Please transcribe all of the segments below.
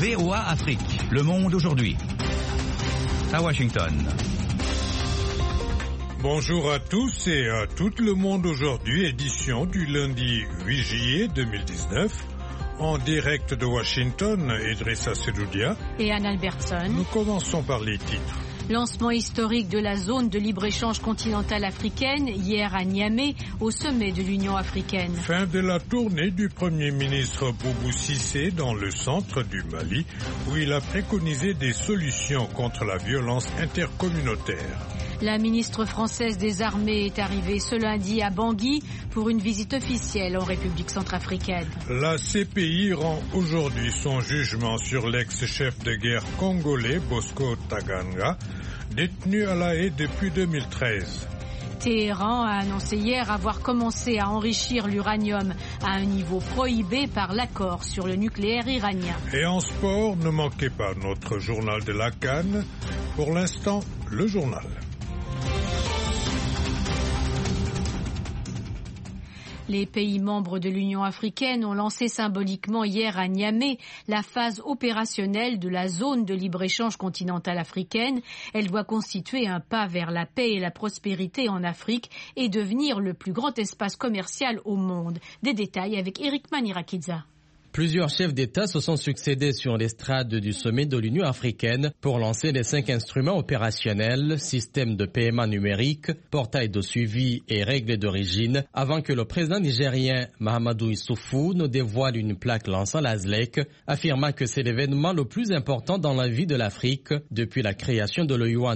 VOA Afrique, le monde aujourd'hui. À Washington. Bonjour à tous et à tout le monde aujourd'hui, édition du lundi 8 juillet 2019. En direct de Washington, Idrissa Sedoudia et Anne Albertson. Nous commençons par les titres. Lancement historique de la zone de libre-échange continentale africaine, hier à Niamey, au sommet de l'Union africaine. Fin de la tournée du Premier ministre Boubou Cissé dans le centre du Mali, où il a préconisé des solutions contre la violence intercommunautaire. La ministre française des Armées est arrivée ce lundi à Bangui pour une visite officielle en République centrafricaine. La CPI rend aujourd'hui son jugement sur l'ex-chef de guerre congolais Bosco Ntaganda, détenu à La Haye depuis 2013. Téhéran a annoncé hier avoir commencé à enrichir l'uranium à un niveau prohibé par l'accord sur le nucléaire iranien. Et en sport, ne manquez pas notre journal de la CAN. Pour l'instant, le journal. Les pays membres de l'Union africaine ont lancé symboliquement hier à Niamey la phase opérationnelle de la zone de libre-échange continentale africaine. Elle doit constituer un pas vers la paix et la prospérité en Afrique et devenir le plus grand espace commercial au monde. Des détails avec Eric Manirakidza. Plusieurs chefs d'État se sont succédés sur l'estrade du sommet de l'Union africaine pour lancer les 5 instruments opérationnels, système de paiement numérique, portail de suivi et règles d'origine, avant que le président nigérien Mahamadou Issoufou ne dévoile une plaque lançant la ZLEC, affirmant que c'est l'événement le plus important dans la vie de l'Afrique depuis la création de l'OUA en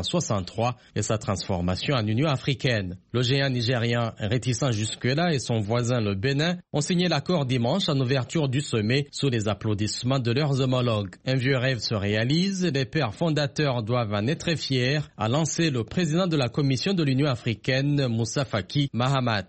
1963 et sa transformation en Union africaine. Le géant nigérien, réticent jusque-là, et son voisin le Bénin ont signé l'accord dimanche en ouverture du sommet sous les applaudissements de leurs homologues. Un vieux rêve se réalise, les pères fondateurs doivent en être fiers, a lancé le président de la Commission de l'Union africaine, Moussa Faki Mahamat.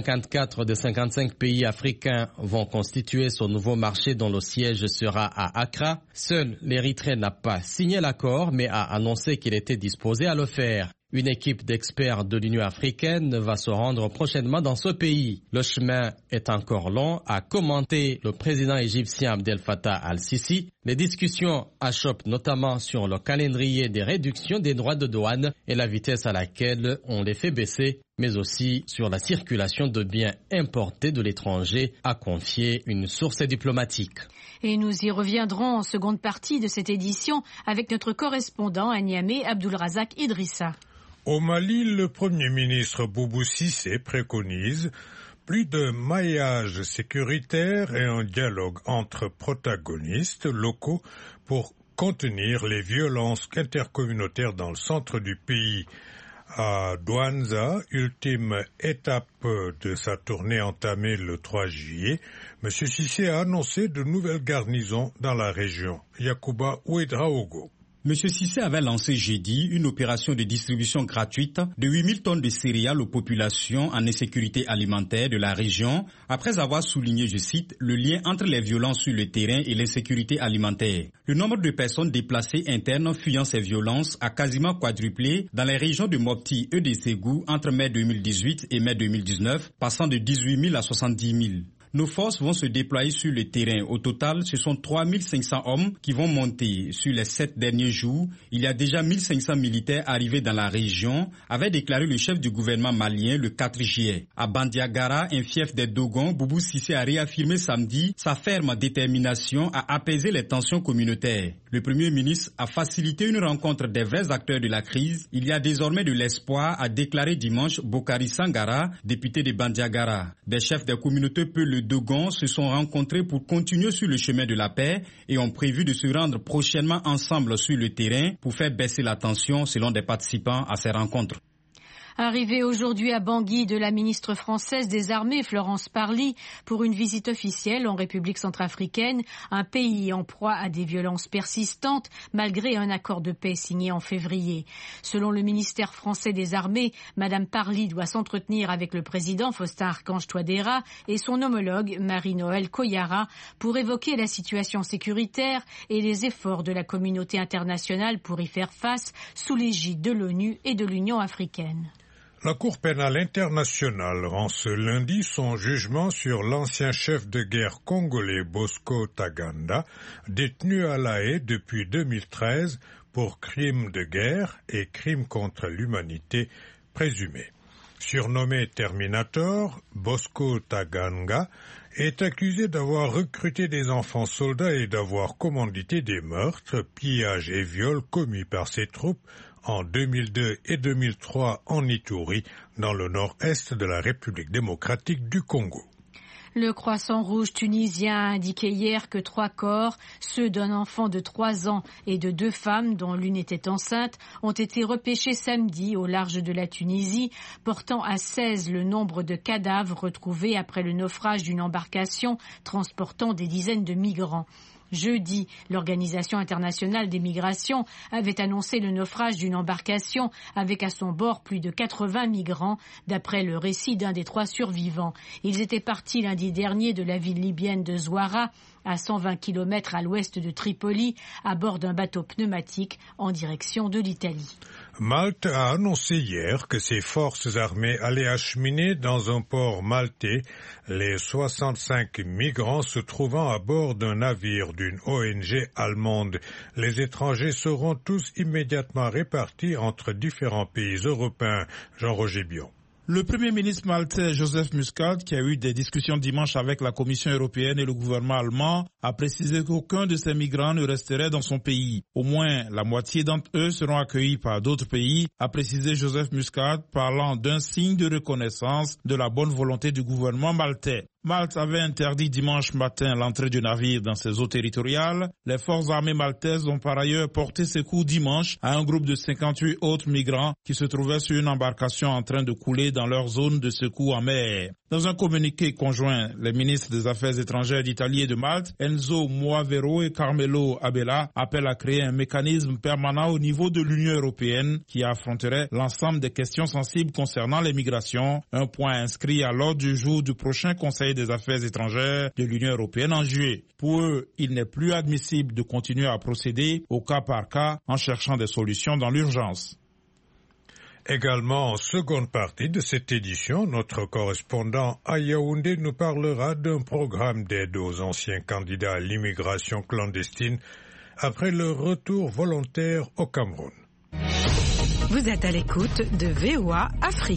54 des 55 pays africains vont constituer ce nouveau marché dont le siège sera à Accra. Seul l'Érythrée n'a pas signé l'accord, mais a annoncé qu'il était disposé à le faire. Une équipe d'experts de l'Union africaine va se rendre prochainement dans ce pays. Le chemin est encore long, a commenté le président égyptien Abdel Fattah al-Sisi. Les discussions achoppent notamment sur le calendrier des réductions des droits de douane et la vitesse à laquelle on les fait baisser, mais aussi sur la circulation de biens importés de l'étranger, a confié une source diplomatique. Et nous y reviendrons en seconde partie de cette édition avec notre correspondant à Niamey, Abdulrazak Idrissa. Au Mali, le Premier ministre Boubou Cissé préconise plus de maillage sécuritaire et un dialogue entre protagonistes locaux pour contenir les violences intercommunautaires dans le centre du pays. À Douanza, ultime étape de sa tournée entamée le 3 juillet, M. Cissé a annoncé de nouvelles garnisons dans la région. Yacouba Ouedraogo. M. Cissé avait lancé jeudi une opération de distribution gratuite de 8000 tonnes de céréales aux populations en insécurité alimentaire de la région, après avoir souligné, je cite, le lien entre les violences sur le terrain et l'insécurité alimentaire. Le nombre de personnes déplacées internes fuyant ces violences a quasiment quadruplé dans les régions de Mopti et de Ségou entre mai 2018 et mai 2019, passant de 18 000 à 70 000. Nos forces vont se déployer sur le terrain. Au total, ce sont 3500 hommes qui vont monter. Sur les 7 derniers jours, il y a déjà 1500 militaires arrivés dans la région, avait déclaré le chef du gouvernement malien le 4 juillet. À Bandiagara, un fief des Dogons, Boubou Cissé a réaffirmé samedi sa ferme détermination à apaiser les tensions communautaires. Le Premier ministre a facilité une rencontre des vrais acteurs de la crise. Il y a désormais de l'espoir, a déclaré dimanche Bokari Sangara, député de Bandiagara. Des chefs des communautés Peul Dogon se sont rencontrés pour continuer sur le chemin de la paix et ont prévu de se rendre prochainement ensemble sur le terrain pour faire baisser la tension selon des participants à ces rencontres. Arrivée aujourd'hui à Bangui de la ministre française des Armées, Florence Parly, pour une visite officielle en République centrafricaine, un pays en proie à des violences persistantes malgré un accord de paix signé en février. Selon le ministère français des Armées, Madame Parly doit s'entretenir avec le président Faustin-Archange Touadéra et son homologue Marie-Noëlle Koyara pour évoquer la situation sécuritaire et les efforts de la communauté internationale pour y faire face sous l'égide de l'ONU et de l'Union africaine. La Cour pénale internationale rend ce lundi son jugement sur l'ancien chef de guerre congolais Bosco Ntaganda, détenu à La Haye depuis 2013 pour crimes de guerre et crimes contre l'humanité présumés. Surnommé Terminator, Bosco Ntaganda est accusé d'avoir recruté des enfants soldats et d'avoir commandité des meurtres, pillages et viols commis par ses troupes en 2002 et 2003 en Ituri, dans le nord-est de la République démocratique du Congo. Le Croissant Rouge tunisien a indiqué hier que 3 corps, ceux d'un enfant de 3 ans et de 2 femmes dont l'une était enceinte, ont été repêchés samedi au large de la Tunisie, portant à 16 le nombre de cadavres retrouvés après le naufrage d'une embarcation transportant des dizaines de migrants. Jeudi, l'Organisation internationale des migrations avait annoncé le naufrage d'une embarcation avec à son bord plus de 80 migrants, d'après le récit d'un des 3 survivants. Ils étaient partis lundi dernier de la ville libyenne de Zouara, à 120 km à l'ouest de Tripoli, à bord d'un bateau pneumatique en direction de l'Italie. Malte a annoncé hier que ses forces armées allaient acheminer dans un port maltais les 65 migrants se trouvant à bord d'un navire d'une ONG allemande. Les étrangers seront tous immédiatement répartis entre différents pays européens. Jean-Roger Bion. Le Premier ministre maltais Joseph Muscat, qui a eu des discussions dimanche avec la Commission européenne et le gouvernement allemand, a précisé qu'aucun de ces migrants ne resterait dans son pays. Au moins la moitié d'entre eux seront accueillis par d'autres pays, a précisé Joseph Muscat, parlant d'un signe de reconnaissance de la bonne volonté du gouvernement maltais. Malte avait interdit dimanche matin l'entrée du navire dans ses eaux territoriales. Les forces armées maltaises ont par ailleurs porté secours dimanche à un groupe de 58 autres migrants qui se trouvaient sur une embarcation en train de couler dans leur zone de secours en mer. Dans un communiqué conjoint, les ministres des Affaires étrangères d'Italie et de Malte, Enzo Moavero et Carmelo Abela, appellent à créer un mécanisme permanent au niveau de l'Union européenne qui affronterait l'ensemble des questions sensibles concernant les migrations, un point inscrit à l'ordre du jour du prochain Conseil des Affaires étrangères de l'Union européenne en juillet. Pour eux, il n'est plus admissible de continuer à procéder au cas par cas en cherchant des solutions dans l'urgence. Également en seconde partie de cette édition, notre correspondant à Yaoundé nous parlera d'un programme d'aide aux anciens candidats à l'immigration clandestine après leur retour volontaire au Cameroun. Vous êtes à l'écoute de VOA Afrique.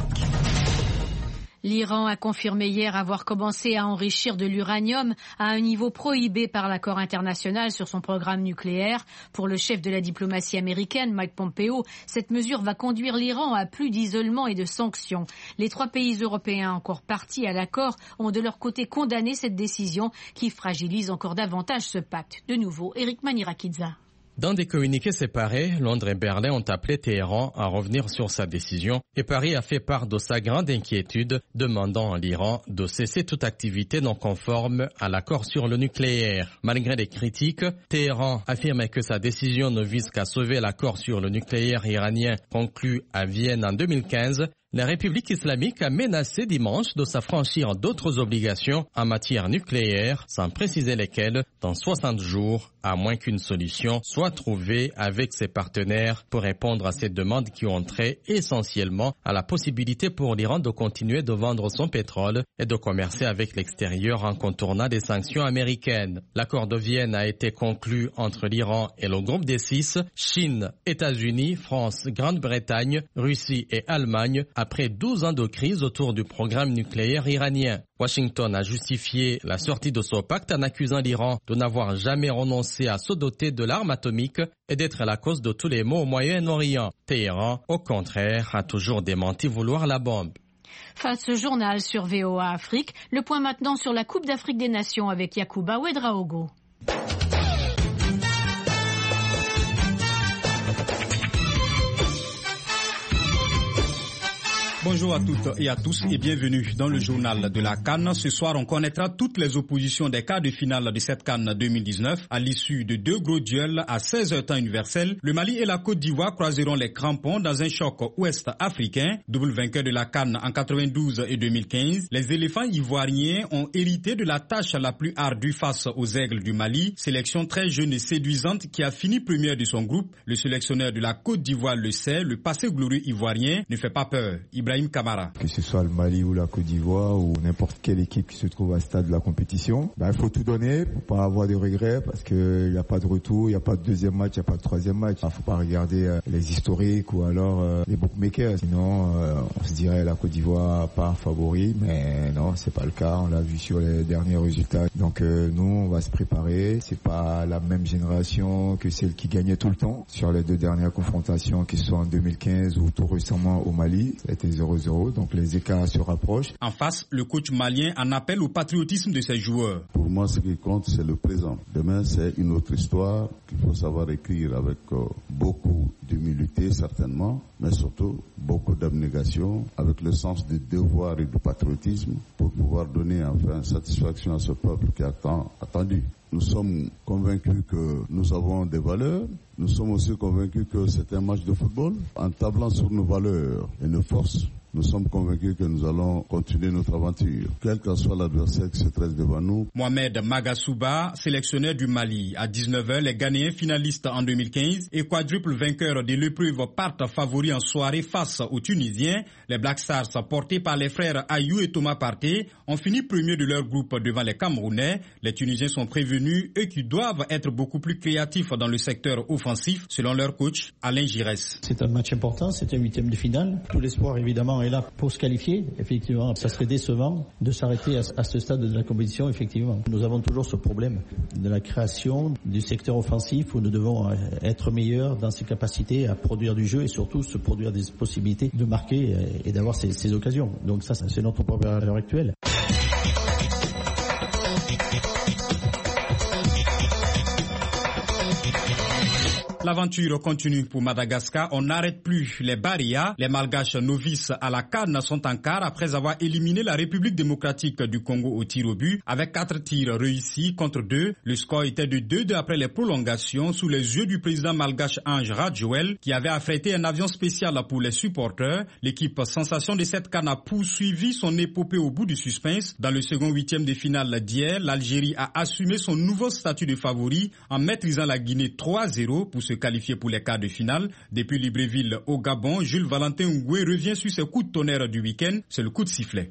L'Iran a confirmé hier avoir commencé à enrichir de l'uranium à un niveau prohibé par l'accord international sur son programme nucléaire. Pour le chef de la diplomatie américaine, Mike Pompeo, cette mesure va conduire l'Iran à plus d'isolement et de sanctions. Les 3 pays européens encore partis à l'accord ont de leur côté condamné cette décision qui fragilise encore davantage ce pacte. De nouveau, Eric Manirakidza. Dans des communiqués séparés, Londres et Berlin ont appelé Téhéran à revenir sur sa décision et Paris a fait part de sa grande inquiétude, demandant à l'Iran de cesser toute activité non conforme à l'accord sur le nucléaire. Malgré les critiques, Téhéran affirme que sa décision ne vise qu'à sauver l'accord sur le nucléaire iranien conclu à Vienne en 2015. La République islamique a menacé dimanche de s'affranchir d'autres obligations en matière nucléaire, sans préciser lesquelles, dans 60 jours, à moins qu'une solution soit trouvée avec ses partenaires pour répondre à ces demandes qui ont trait essentiellement à la possibilité pour l'Iran de continuer de vendre son pétrole et de commercer avec l'extérieur en contournant des sanctions américaines. L'accord de Vienne a été conclu entre l'Iran et le groupe des 6, Chine, États-Unis, France, Grande-Bretagne, Russie et Allemagne, après 12 ans de crise autour du programme nucléaire iranien. Washington a justifié la sortie de ce pacte en accusant l'Iran de n'avoir jamais renoncé à se doter de l'arme atomique et d'être la cause de tous les maux au Moyen-Orient. Téhéran, au contraire, a toujours démenti vouloir la bombe. Fin de ce journal sur VOA Afrique. Le point maintenant sur la Coupe d'Afrique des Nations avec Yacouba Ouedraogo. Bonjour à toutes et à tous et bienvenue dans le journal de la CAN. Ce soir, on connaîtra toutes les oppositions des quarts de finale de cette CAN 2019. À l'issue de 2 gros duels à 16h temps universel, le Mali et la Côte d'Ivoire croiseront les crampons dans un choc ouest-africain. Double vainqueur de la CAN en 92 et 2015, les éléphants ivoiriens ont hérité de la tâche la plus ardue face aux aigles du Mali. Sélection très jeune et séduisante qui a fini première de son groupe. Le sélectionneur de la Côte d'Ivoire le sait, le passé glorieux ivoirien ne fait pas peur. Ibrahima Ibrahim Kamara. Que ce soit le Mali ou la Côte d'Ivoire ou n'importe quelle équipe qui se trouve à ce stade de la compétition, il faut tout donner pour pas avoir de regrets parce qu'il n'y a pas de retour, il n'y a pas de deuxième match, il n'y a pas de troisième match. Il ne faut pas regarder les historiques ou alors les bookmakers. Sinon, on se dirait la Côte d'Ivoire pas favori, mais non, c'est pas le cas. On l'a vu sur les derniers résultats. Donc nous, on va se préparer. C'est pas la même génération que celle qui gagnait tout le temps. Sur les 2 dernières confrontations, qui sont en 2015 ou tout récemment au Mali, ça a été 0-0. Donc les écarts se rapprochent. En face, le coach malien en appelle au patriotisme de ses joueurs. Pour moi, ce qui compte, c'est le présent. Demain, c'est une autre histoire qu'il faut savoir écrire avec beaucoup d'humilité, certainement, mais surtout beaucoup d'abnégation, avec le sens du devoir et du patriotisme pour pouvoir donner enfin satisfaction à ce peuple qui a tant attendu. Nous sommes convaincus que nous avons des valeurs. Nous sommes aussi convaincus que c'est un match de football. En tablant sur nos valeurs et nos forces, nous sommes convaincus que nous allons continuer notre aventure, quel que soit l'adversaire qui se dresse devant nous. Mohamed Magasuba, sélectionneur du Mali. À 19h, les Ghanéens finalistes en 2015 et quadruple vainqueurs de l'épreuve partent favoris en soirée face aux Tunisiens. Les Black Stars, portés par les frères Ayou et Thomas Partey, ont fini premiers de leur groupe devant les Camerounais. Les Tunisiens sont prévenus, eux qui doivent être beaucoup plus créatifs dans le secteur offensif, selon leur coach Alain Giresse. C'est un match important, c'est un 8e de finale. Tout l'espoir, évidemment, est là pour se qualifier. Effectivement, ça serait décevant de s'arrêter à ce stade de la compétition, effectivement. Nous avons toujours ce problème de la création du secteur offensif où nous devons être meilleurs dans ses capacités à produire du jeu et surtout se produire des possibilités de marquer et d'avoir ces occasions. Donc ça, c'est notre problème à l'heure actuelle. L'aventure continue pour Madagascar. On n'arrête plus les Baria. Les Malgaches novices à la CAN sont en quart après avoir éliminé la République démocratique du Congo au tir au but avec 4 tirs réussis contre 2. Le score était de 2-2 après les prolongations sous les yeux du président malgache Ange Radjoel qui avait affrété un avion spécial pour les supporters. L'équipe sensation de cette CAN a poursuivi son épopée au bout du suspense. Dans le second 8e de finale d'hier, l'Algérie a assumé son nouveau statut de favori en maîtrisant la Guinée 3-0 pour se qualifié pour les quarts de finale. Depuis Libreville au Gabon, Jules Valentin Ngoué revient sur ses coups de tonnerre du week-end. C'est le coup de sifflet.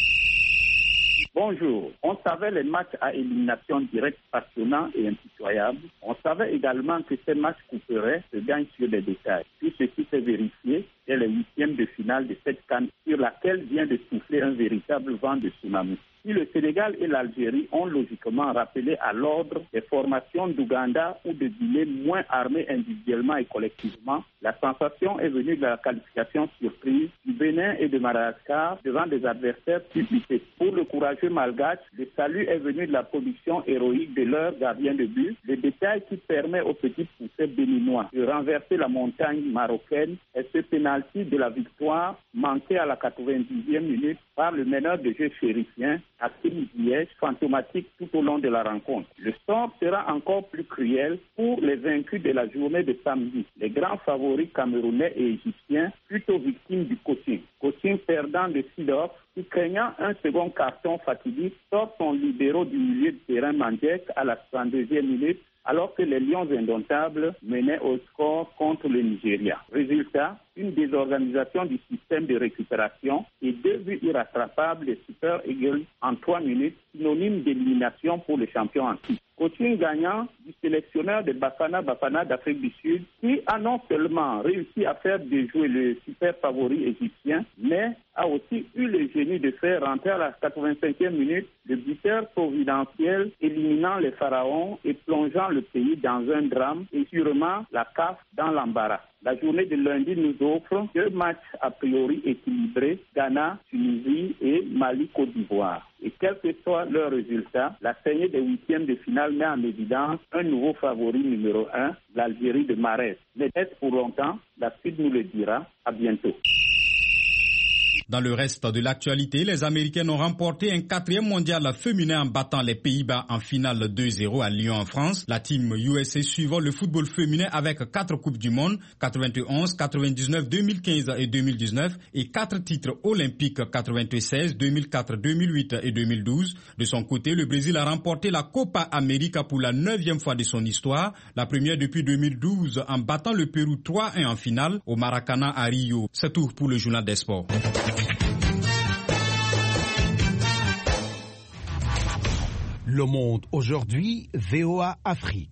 Bonjour. On savait les matchs à élimination directe passionnants et impitoyables. On savait également que ces matchs couperaient se gagnent sur des détails. Tout ce qui s'est vérifié, c'est le 8e de finale de cette CAN sur laquelle vient de souffler un véritable vent de tsunami. Si le Sénégal et l'Algérie ont logiquement rappelé à l'ordre des formations d'Ouganda ou de Guinée moins armées individuellement et collectivement, la sensation est venue de la qualification surprise du Bénin et de Madagascar devant des adversaires publiés. Pour le courageux malgache, le salut est venu de la production héroïque de leur gardien de but. Le détail qui permet aux petits poussés béninois de renverser la montagne marocaine est ce pénalty de la victoire manqué à la 90e minute par le meneur de jeu chérifien, Hakim Ziyech, fantomatique tout au long de la rencontre. Le sort sera encore plus cruel pour les vaincus de la journée de samedi. Les grands favoris camerounais et égyptiens, plutôt victimes du coaching. Coaching perdant de Sidorf, qui craignant un second carton fatidique, sort son libéraux du milieu de terrain Mandek à la 102e minute, alors que les Lions indomptables menaient au score contre le Nigeria. Résultat, une désorganisation du système de récupération et 2 buts irrattrapables des Super Eagles en 3 minutes, synonyme d'élimination pour le champion en titre. Coaching gagnant du sélectionneur de Bafana d'Afrique du Sud, qui a non seulement réussi à faire déjouer le super favori égyptien, mais a aussi eu le génie de faire rentrer à la 85e minute le buteur providentiel, éliminant les pharaons et plongeant le pays dans un drame et sûrement la CAF dans l'embarras. La journée de lundi nous offre 2 matchs a priori équilibrés, Ghana, Tunisie et Mali-Côte d'Ivoire. Et quel que soit leur résultat, la saignée des 8e de finale met en évidence un nouveau favori numéro 1, l'Algérie de Mahrez. Mais est-ce pour longtemps? La suite nous le dira. À bientôt. Dans le reste de l'actualité, les Américains ont remporté un 4e mondial féminin en battant les Pays-Bas en finale 2-0 à Lyon en France. La team USA suivant le football féminin avec 4 Coupes du Monde, 91, 99, 2015 et 2019 et 4 titres olympiques 96, 2004, 2008 et 2012. De son côté, le Brésil a remporté la Copa América pour la 9e fois de son histoire, la première depuis 2012 en battant le Pérou 3-1 en finale au Maracanã à Rio. C'est tout pour le journal des sports. Le Monde aujourd'hui, VOA Afrique.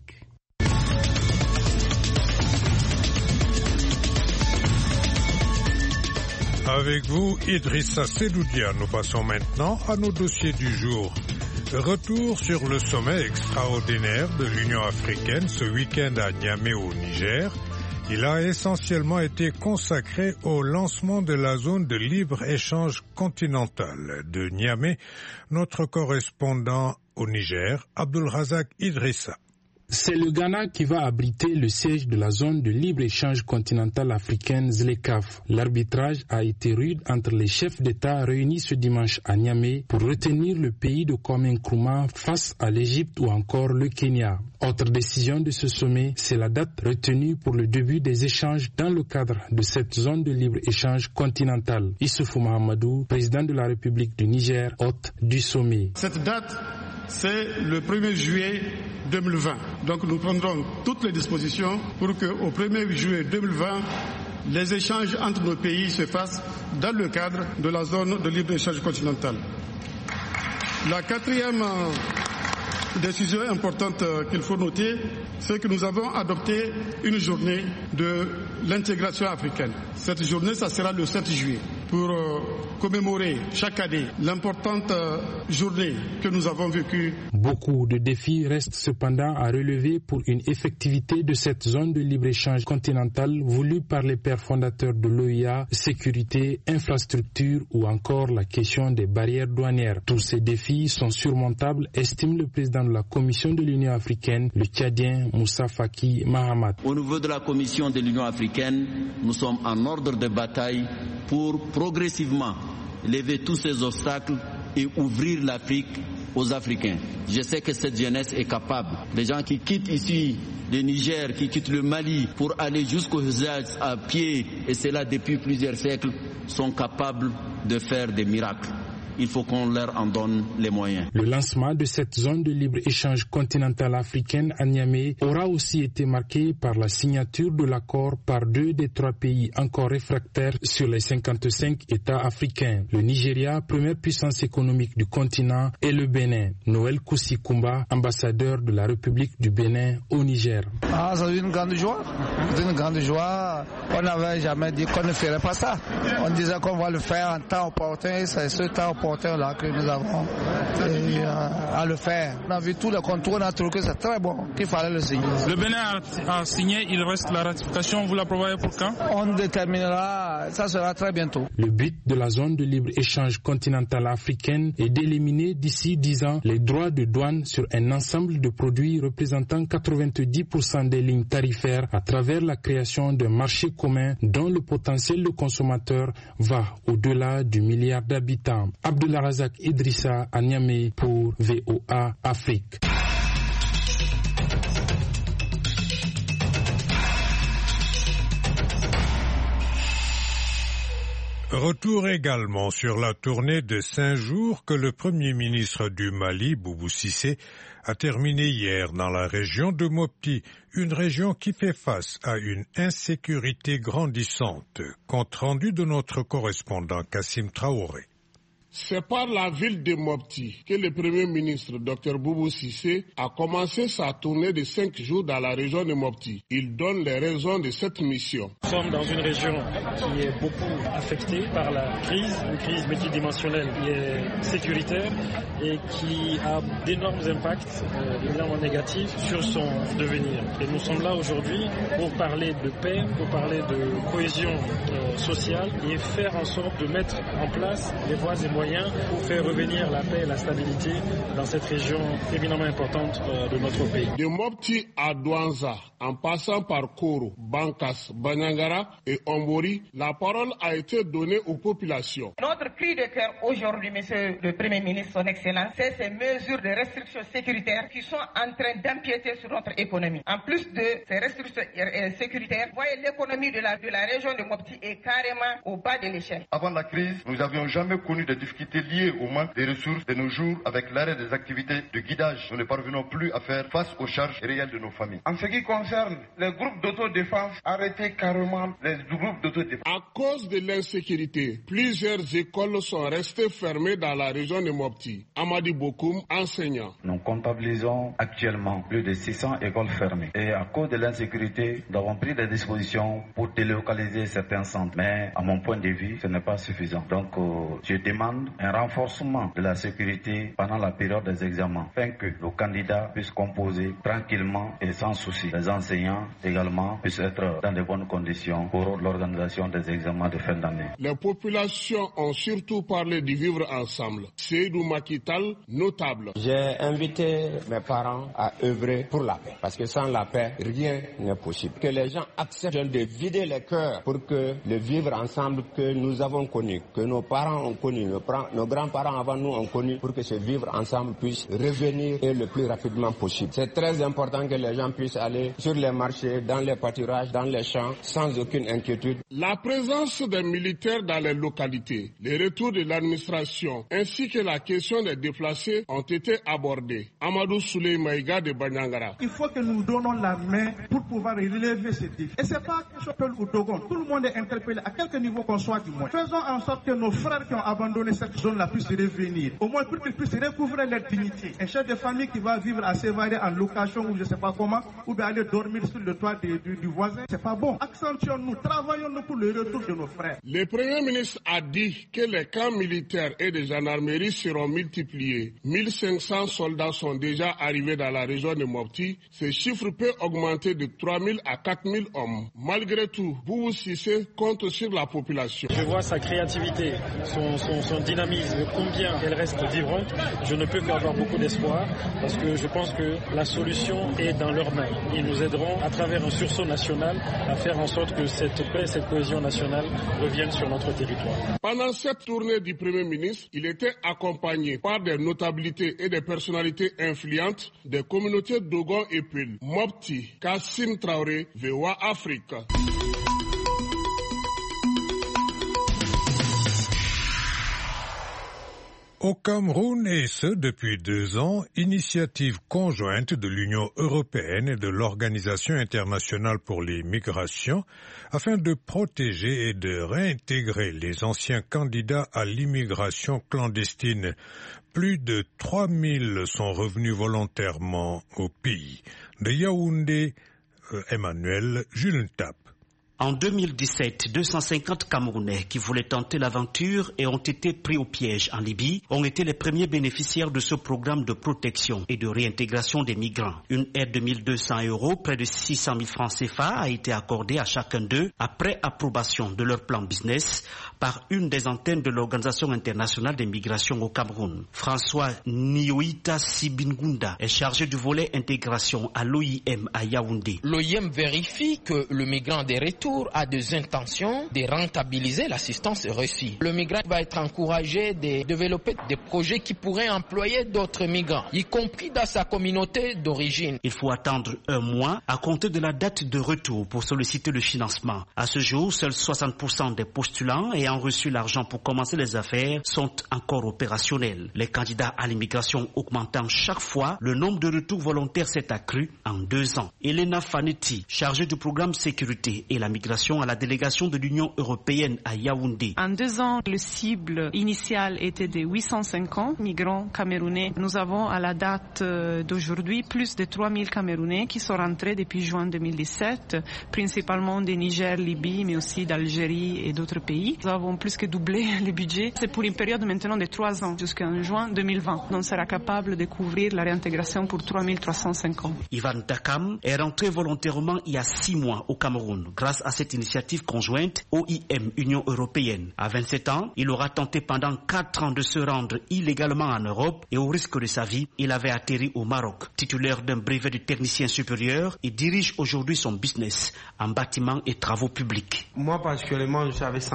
Avec vous, Idrissa Seloudia, nous passons maintenant à nos dossiers du jour. Retour sur le sommet extraordinaire de l'Union africaine ce week-end à Niamey au Niger. Il a essentiellement été consacré au lancement de la zone de libre-échange continentale de Niamey. Notre correspondant au Niger, Abdulrazak Idrissa. C'est le Ghana qui va abriter le siège de la zone de libre-échange continentale africaine ZLECAf. L'arbitrage a été rude entre les chefs d'État réunis ce dimanche à Niamey pour retenir le pays de Kwame Nkrumah face à l'Égypte ou encore le Kenya. Autre décision de ce sommet, c'est la date retenue pour le début des échanges dans le cadre de cette zone de libre-échange continentale. Issoufou Mahamadou, président de la République du Niger, hôte du sommet. Cette date, c'est le 1er juillet 2020. Donc nous prendrons toutes les dispositions pour qu'au 1er juillet 2020, les échanges entre nos pays se fassent dans le cadre de la zone de libre-échange continentale. La quatrième décision importante qu'il faut noter, c'est que nous avons adopté une journée de l'intégration africaine. Cette journée, ça sera le 7 juillet pour commémorer chaque année l'importante journée que nous avons vécue. Beaucoup de défis restent cependant à relever pour une effectivité de cette zone de libre-échange continentale voulue par les pères fondateurs de l'OIA, sécurité, infrastructure ou encore la question des barrières douanières. Tous ces défis sont surmontables, estime le président de la Commission de l'Union africaine, le Tchadien Moussa Faki Mahamat. Au niveau de la Commission de l'Union africaine, nous sommes en ordre de bataille pour progressivement lever tous ces obstacles et ouvrir l'Afrique aux Africains. Je sais que cette jeunesse est capable. Les gens qui quittent ici le Niger, qui quittent le Mali pour aller jusqu'au Hejaz à pied, et cela depuis plusieurs siècles, sont capables de faire des miracles. Il faut qu'on leur en donne les moyens. Le lancement de cette zone de libre-échange continentale africaine à Niamey aura aussi été marqué par la signature de l'accord par 2 des 3 pays encore réfractaires sur les 55 États africains. Le Nigeria, première puissance économique du continent, et le Bénin. Noël Koussi Koumba, ambassadeur de la République du Bénin au Niger. C'est une grande joie. C'est une grande joie. On n'avait jamais dit qu'on ne ferait pas ça. On disait qu'on va le faire en temps opportun. C'est ce temps opportun-là que nous avons à le faire. On a vu tous les contours, on a trouvé que c'est très bon, qu'il fallait le signer. Le Bénin a signé, il reste la ratification. Vous la prévoyez pour quand? On déterminera, ça sera très bientôt. Le but de la zone de libre-échange continentale africaine est d'éliminer d'ici 10 ans les droits de douane sur un ensemble de produits représentant 90% des lignes tarifaires à travers la création d'un marché commun dont le potentiel de consommateurs va au-delà du milliard d'habitants. Abdulrazak Idrissa à Niamey pour VOA Afrique. Retour également sur la tournée de 5 jours que le Premier ministre du Mali, Boubou Cissé, a terminé hier dans la région de Mopti, une région qui fait face à une insécurité grandissante. Compte rendu de notre correspondant Kassim Traoré. C'est par la ville de Mopti que le Premier ministre, Dr Boubou Cissé, a commencé sa tournée de 5 jours dans la région de Mopti. Il donne les raisons de cette mission. Nous sommes dans une région qui est beaucoup affectée par la crise, une crise multidimensionnelle qui est sécuritaire et qui a d'énormes impacts, évidemment négatifs, sur son devenir. Et nous sommes là aujourd'hui pour parler de paix, pour parler de cohésion sociale et faire en sorte de mettre en place les voies et moyens pour faire revenir la paix et la stabilité dans cette région éminemment importante de notre pays. De Mopti à Douanza, en passant par Koro, Bankas, Banyangara et Ombori, la parole a été donnée aux populations. Notre cri de cœur aujourd'hui, Monsieur le Premier ministre, Son Excellence, c'est ces mesures de restrictions sécuritaires qui sont en train d'empiéter sur notre économie. En plus de ces restrictions sécuritaires, voyez l'économie de la région de Mopti est carrément au bas de l'échelle. Avant la crise, nous n'avions jamais connu de difficultés difficultés liées au manque des ressources de nos jours avec l'arrêt des activités de guidage, nous ne parvenons plus à faire face aux charges réelles de nos familles. En ce qui concerne les groupes d'autodéfense, arrêtez carrément les groupes d'autodéfense. À cause de l'insécurité, plusieurs écoles sont restées fermées dans la région de Mopti. Amadi Bokoum, enseignant. Nous comptabilisons actuellement plus de 600 écoles fermées. Et à cause de l'insécurité, nous avons pris des dispositions pour délocaliser certains centres. Mais à mon point de vue, ce n'est pas suffisant. Donc je demande un renforcement de la sécurité pendant la période des examens, afin que nos candidats puissent composer tranquillement et sans souci. Les enseignants également puissent être dans de bonnes conditions pour l'organisation des examens de fin d'année. Les populations ont surtout parlé du vivre ensemble. Seydou Makital, notable. J'ai invité mes parents à œuvrer pour la paix, parce que sans la paix, rien n'est possible. Que les gens acceptent de vider les cœurs pour que le vivre ensemble que nous avons connu, que nos parents ont connu, nos grands-parents avant nous ont connu, pour que ce vivre ensemble puisse revenir et le plus rapidement possible. C'est très important que les gens puissent aller sur les marchés, dans les pâturages, dans les champs, sans aucune inquiétude. La présence des militaires dans les localités, les retours de l'administration, ainsi que la question des déplacés ont été abordés. Amadou Souley Maïga de Banyangara. Il faut que nous donnons la main pour pouvoir relever ce défi. Et c'est pas quelque chose ou Dogon. Tout le monde est interpellé, à quelque niveau qu'on soit du moins. Faisons en sorte que nos frères qui ont abandonné cette zone-là puissent revenir. Au moins pour qu'ils puissent recouvrer leur dignité. Un chef de famille qui va vivre à Sévaré en location ou je sais pas comment, ou bien aller dormir sur le toit du voisin, c'est pas bon. Accentuons-nous, travaillons-nous pour le retour de nos frères. Le Premier ministre a dit que les camps militaires et de gendarmerie seront multipliés. 1500 soldats sont déjà arrivés dans la région de Mopti. Ce chiffre peut augmenter de 3000 à 4000 hommes. Malgré tout, Boubou Cissé compte sur la population. Je vois sa créativité, son dynamisme, combien elle reste vibrante. Je ne peux qu'avoir beaucoup d'espoir parce que je pense que la solution est dans leurs mains. Ils nous aideront à travers un sursaut national à faire en sorte que cette paix, cette cohésion nationale revienne sur notre territoire. Pendant cette tournée du Premier ministre, il était accompagné par des notabilités et des personnalités influentes des communautés Dogon et Peul. Mopti, Kassim Traoré, VOA Afrique. Au Cameroun, et ce depuis 2 ans, initiative conjointe de l'Union européenne et de l'Organisation internationale pour les migrations afin de protéger et de réintégrer les anciens candidats à l'immigration clandestine. Plus de 3000 sont revenus volontairement au pays. De Yaoundé, Emmanuel Julentap. En 2017, 250 Camerounais qui voulaient tenter l'aventure et ont été pris au piège en Libye ont été les premiers bénéficiaires de ce programme de protection et de réintégration des migrants. Une aide de 1 200 €, près de 600 000 francs CFA, a été accordée à chacun d'eux après approbation de leur plan business par une des antennes de l'Organisation internationale des migrations au Cameroun. François Nioïta Sibingunda est chargé du volet intégration à l'OIM à Yaoundé. L'OIM vérifie que le migrant des retours a des intentions de rentabiliser l'assistance reçue. Le migrant va être encouragé de développer des projets qui pourraient employer d'autres migrants, y compris dans sa communauté d'origine. Il faut attendre 1 mois à compter de la date de retour pour solliciter le financement. À ce jour, seuls 60% des postulants ayant reçu l'argent pour commencer les affaires sont encore opérationnels. Les candidats à l'immigration augmentant chaque fois, le nombre de retours volontaires s'est accru en 2 ans. Elena Fanetti, chargée du programme sécurité et la migration à la délégation de l'Union européenne à Yaoundé. En 2 ans, le cible initiale était de 850 migrants camerounais. Nous avons à la date d'aujourd'hui plus de 3000 Camerounais qui sont rentrés depuis juin 2017, principalement des Niger, Libye, mais aussi d'Algérie et d'autres pays. Nous avons plus que doublé le budget. C'est pour une période maintenant de 3 ans, jusqu'en juin 2020. On sera capable de couvrir la réintégration pour 3350. Ivan Takam est rentré volontairement il y a 6 mois au Cameroun, grâce à cette initiative conjointe OIM Union européenne. À 27 ans, il aura tenté pendant 4 ans de se rendre illégalement en Europe et au risque de sa vie, il avait atterri au Maroc. Titulaire d'un brevet de technicien supérieur, il dirige aujourd'hui son business en bâtiments et travaux publics. Moi particulièrement, j'avais 150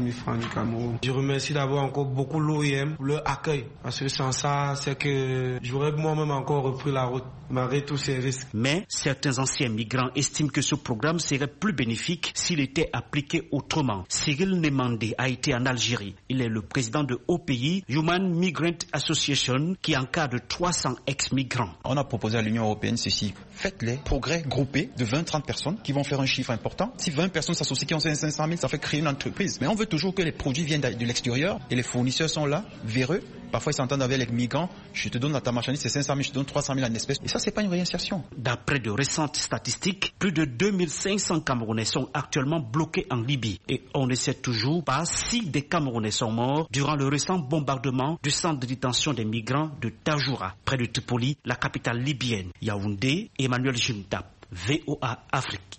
000 francs du Cameroun. Je remercie d'abord encore beaucoup l'OIM pour leur accueil, parce que sans ça, c'est que j'aurais moi-même encore repris la route, malgré tous ces risques. Mais certains anciens migrants estiment que ce programme serait plus bénéfique s'il était appliqué autrement. Cyril Nemandé a été en Algérie. Il est le président de OPI, Human Migrant Association, qui encadre 300 ex-migrants. On a proposé à l'Union européenne ceci. Faites les progrès groupés de 20-30 personnes qui vont faire un chiffre important. Si 20 personnes s'associent qui ont 500 000, ça fait créer une entreprise. Mais on veut toujours que les produits viennent de l'extérieur et les fournisseurs sont là, véreux. Parfois, ils s'entendent avec les migrants. Je te donne ta marchandise, c'est 500 000, je te donne 300 000 en espèces. Et ça, c'est pas une réinsertion. D'après de récentes statistiques, plus de 2500 Camerounais sont actuellement bloqués en Libye. Et on ne sait toujours pas si des Camerounais sont morts durant le récent bombardement du centre de détention des migrants de Tajoura, près de Tripoli, la capitale libyenne. Yaoundé, Emmanuel Jimtap, VOA Afrique.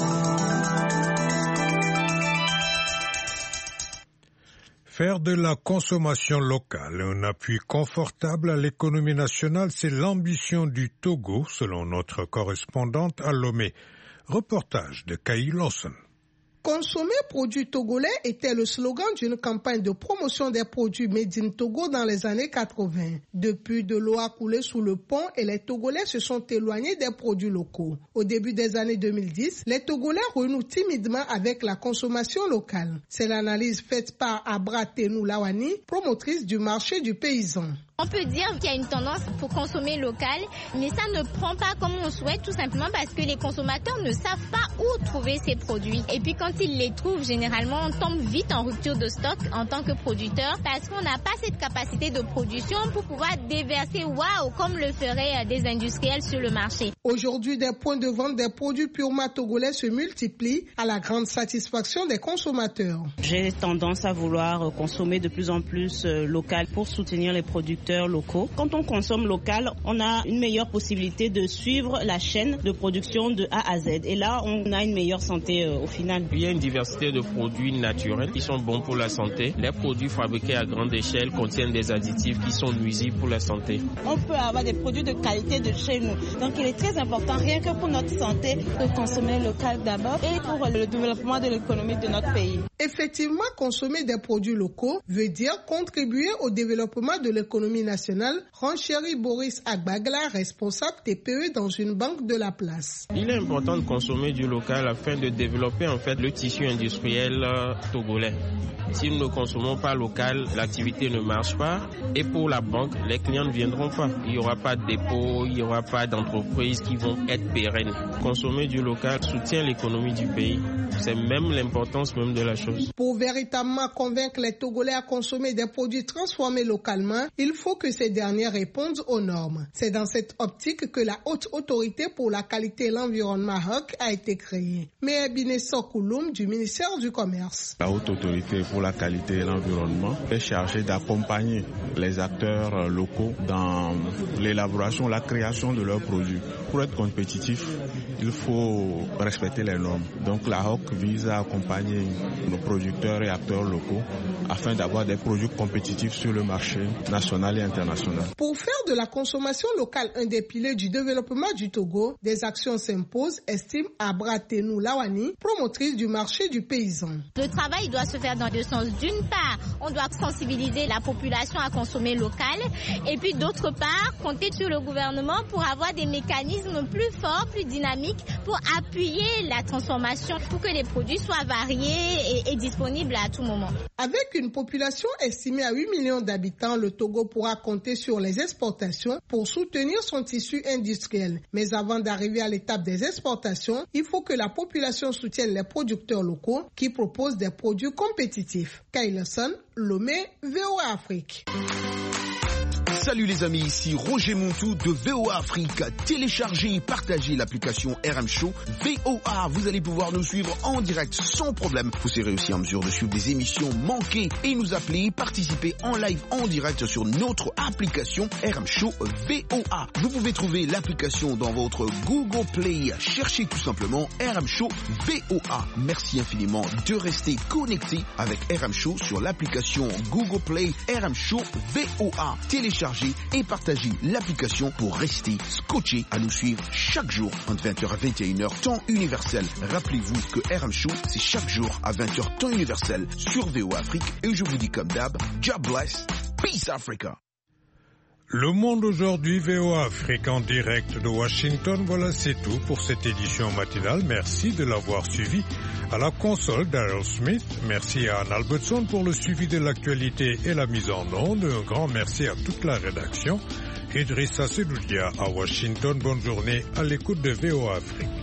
Faire de la consommation locale un appui confortable à l'économie nationale, c'est l'ambition du Togo, selon notre correspondante à Lomé. Reportage de Kay Lawson. Consommer produits togolais était le slogan d'une campagne de promotion des produits Made in Togo dans les années 80. Depuis, de l'eau a coulé sous le pont et les Togolais se sont éloignés des produits locaux. Au début des années 2010, les Togolais renouent timidement avec la consommation locale. C'est l'analyse faite par Abra Tenou Lawani, promotrice du marché du paysan. On peut dire qu'il y a une tendance pour consommer local, mais ça ne prend pas comme on souhaite, tout simplement parce que les consommateurs ne savent pas où trouver ces produits. Et puis quand ils les trouvent, généralement, on tombe vite en rupture de stock en tant que producteur parce qu'on n'a pas cette capacité de production pour pouvoir déverser waouh comme le feraient des industriels sur le marché. Aujourd'hui, des points de vente des produits purement togolais se multiplient à la grande satisfaction des consommateurs. J'ai tendance à vouloir consommer de plus en plus local pour soutenir les producteurs locaux. Quand on consomme local, on a une meilleure possibilité de suivre la chaîne de production de A à Z. Et là, on a une meilleure santé au final. Il y a une diversité de produits naturels qui sont bons pour la santé. Les produits fabriqués à grande échelle contiennent des additifs qui sont nuisibles pour la santé. On peut avoir des produits de qualité de chez nous. Donc il est très important, rien que pour notre santé, de consommer local d'abord et pour le développement de l'économie de notre pays. Effectivement, consommer des produits locaux veut dire contribuer au développement de l'économie nationale, renchérit Boris Agbagla, responsable TPE dans une banque de la place. Il est important de consommer du local afin de développer en fait le tissu industriel togolais. Si nous ne consommons pas local, l'activité ne marche pas et pour la banque, les clients ne viendront pas. Il n'y aura pas de dépôt, il n'y aura pas d'entreprises qui vont être pérennes. Consommer du local soutient l'économie du pays. C'est même l'importance même de la chose. Pour véritablement convaincre les Togolais à consommer des produits transformés localement, il faut que ces derniers répondent aux normes. C'est dans cette optique que la Haute Autorité pour la qualité et l'environnement HOC a été créée. Mais Binessa Kouloum du ministère du Commerce. La Haute Autorité pour la qualité et l'environnement est chargée d'accompagner les acteurs locaux dans l'élaboration, la création de leurs produits. Pour être compétitif, il faut respecter les normes. Donc la HOC vise à accompagner nos producteurs et acteurs locaux afin d'avoir des produits compétitifs sur le marché national et international. Pour faire de la consommation locale un des piliers du développement du Togo, des actions s'imposent, estime Abra Tenou Lawani, promotrice du marché du paysan. Le travail doit se faire dans deux sens. D'une part, on doit sensibiliser la population à consommer local et puis d'autre part, compter sur le gouvernement pour avoir des mécanismes plus forts, plus dynamiques pour appuyer la transformation pour que les produits soient variés et disponibles à tout moment. Avec une population estimée à 8 millions d'habitants, le Togo pourra compter sur les exportations pour soutenir son tissu industriel. Mais avant d'arriver à l'étape des exportations, il faut que la population soutienne les producteurs locaux qui proposent des produits compétitifs. Kailason, Lomé, VOA Afrique. Salut les amis, ici Roger Montou de VOA Afrique. Téléchargez et partagez l'application RM Show VOA. Vous allez pouvoir nous suivre en direct sans problème. Vous serez aussi en mesure de suivre des émissions manquées et nous appeler, participer en live en direct sur notre application RM Show VOA. Vous pouvez trouver l'application dans votre Google Play. Cherchez tout simplement RM Show VOA. Merci infiniment de rester connecté avec RM Show sur l'application Google Play RM Show VOA. Téléchargez télécharger et partager l'application pour rester scotché à nous suivre chaque jour entre 20h à 21h, temps universel. Rappelez-vous que RM Show, c'est chaque jour à 20h, temps universel sur VOA Afrique. Et je vous dis comme d'hab, God bless, peace Africa. Le Monde aujourd'hui, VOA Afrique en direct de Washington. Voilà, c'est tout pour cette édition matinale. Merci de l'avoir suivi. À la console, Daryl Smith. Merci à Anne Albertson pour le suivi de l'actualité et la mise en onde. Un grand merci à toute la rédaction. Idrissa Sedoudia à Washington. Bonne journée à l'écoute de VOA Afrique.